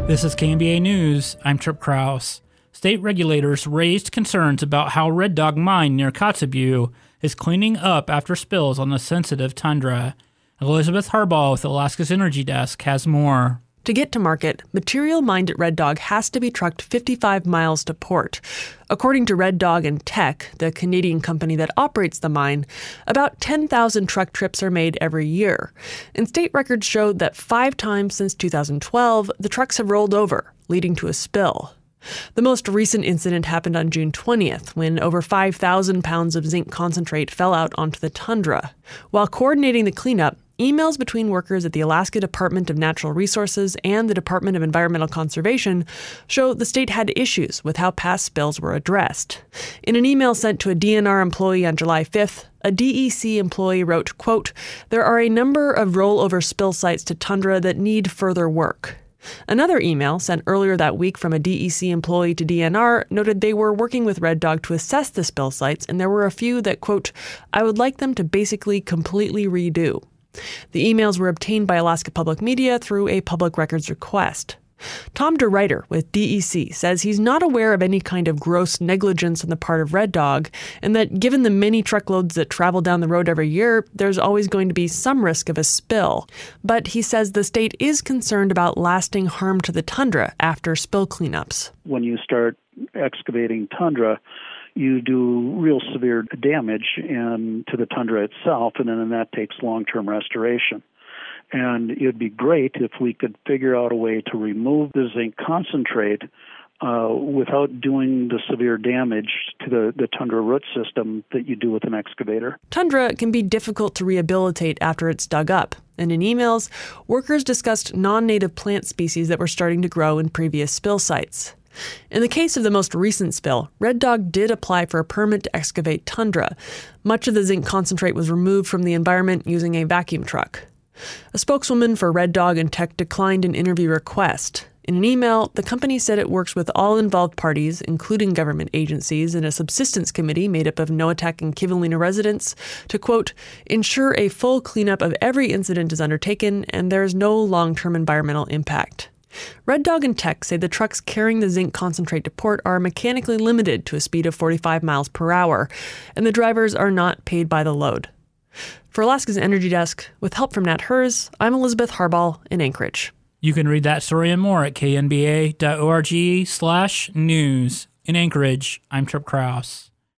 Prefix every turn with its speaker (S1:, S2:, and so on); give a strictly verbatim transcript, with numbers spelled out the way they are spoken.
S1: This is K N B A News. I'm Trip Krause. State regulators raised concerns about how Red Dog Mine near Kotzebue is cleaning up after spills on the sensitive tundra. Elizabeth Harbaugh with Alaska's Energy Desk has more.
S2: To get to market, material mined at Red Dog has to be trucked fifty-five miles to port. According to Red Dog and Teck, the Canadian company that operates the mine, about ten thousand truck trips are made every year. And state records show that five times since two thousand twelve, the trucks have rolled over, leading to a spill. The most recent incident happened on June twentieth, when over five thousand pounds of zinc concentrate fell out onto the tundra. While coordinating the cleanup, emails between workers at the Alaska Department of Natural Resources and the Department of Environmental Conservation show the state had issues with how past spills were addressed. In an email sent to a D N R employee on July fifth, a D E C employee wrote, quote, "There are a number of rollover spill sites to tundra that need further work." Another email sent earlier that week from a D E C employee to D N R noted they were working with Red Dog to assess the spill sites, and there were a few that, quote, "I would like them to basically completely redo." The emails were obtained by Alaska Public Media through a public records request. Tom DeRuyter with D E C says he's not aware of any kind of gross negligence on the part of Red Dog, and that given the many truckloads that travel down the road every year, there's always going to be some risk of a spill. But he says the state is concerned about lasting harm to the tundra after spill cleanups.
S3: When you start excavating tundra, you do real severe damage and to the tundra itself, and then that takes long-term restoration. And it would be great if we could figure out a way to remove the zinc concentrate uh, without doing the severe damage to the, the tundra root system that you do with an excavator.
S2: Tundra can be difficult to rehabilitate after it's dug up. And in emails, workers discussed non-native plant species that were starting to grow in previous spill sites. In the case of the most recent spill, Red Dog did apply for a permit to excavate tundra. Much of the zinc concentrate was removed from the environment using a vacuum truck. A spokeswoman for Red Dog and Teck declined an interview request. In an email, the company said it works with all involved parties, including government agencies and a subsistence committee made up of Noatak and Kivalina residents, to, quote, "ensure a full cleanup of every incident is undertaken and there is no long-term environmental impact." Red Dog and Teck say the trucks carrying the zinc concentrate to port are mechanically limited to a speed of forty-five miles per hour, and the drivers are not paid by the load. For Alaska's Energy Desk, with help from Nat Herz, I'm Elizabeth Harbaugh in Anchorage.
S1: You can read that story and more at knba.org slash news. In Anchorage, I'm Trip Krause.